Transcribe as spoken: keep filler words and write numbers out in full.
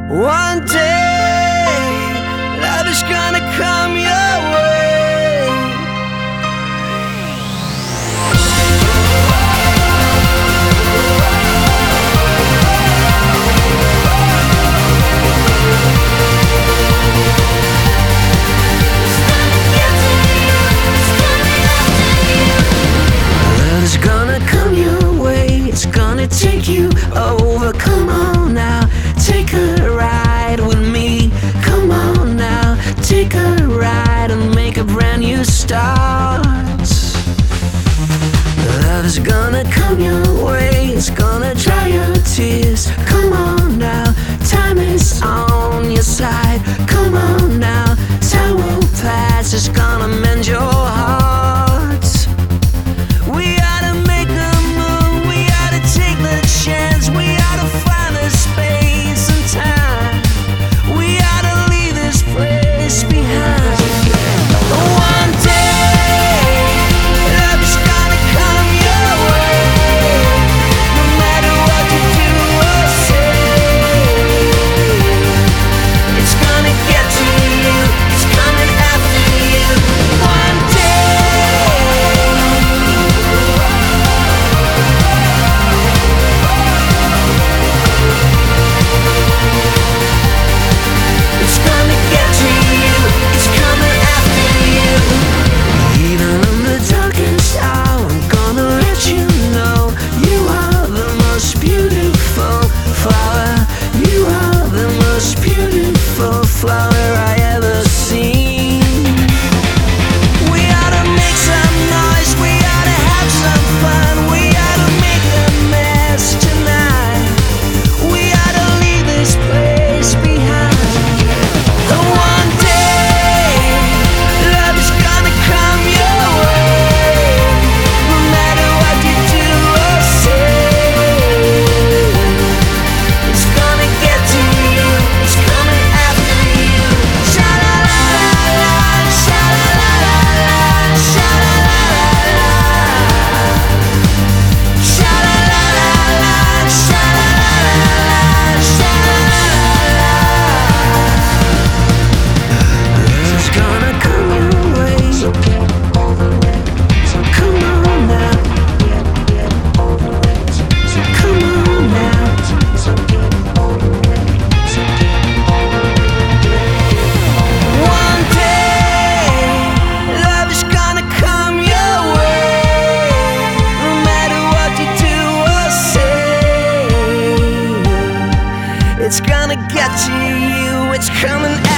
One day, love is gonna come your way. Love is gonna come your way. It's gonna take you over. Come on now, take a ride with me. Come on now, take a ride and make a brand new start. Love is gonna come your way. It's gonna dry your tears. Come on now, time is on your side. Come on now, time will pass. It's gonna mend your heart. We oughta make a move. We oughta take the chance. We oughta find the space and time. We oughta leave this place behind. One day, love is gonna come your way. No matter what you do or say, it's gonna get to you. It's coming after you. One It's gonna get to you, it's coming after you. Even in the darkest hour, I'm gonna let you know you are the most beautiful flower. You are the most beautiful flower I ever seen. We oughta make some noise, we oughta have some fun. We oughta make a mess tonight. We oughta leave this place behind. One day, love is gonna come your way. No matter what you do or say, it's gonna get to you. It's coming after you. Sha la la la la, sha la la la la, sha la la la la, sha la la la la, sha la la la la, sha la la la la. It's gonna come your way. Come on now. Come on now. One day, love is gonna come your way. No matter what you do or say, it's gonna get to you. It's coming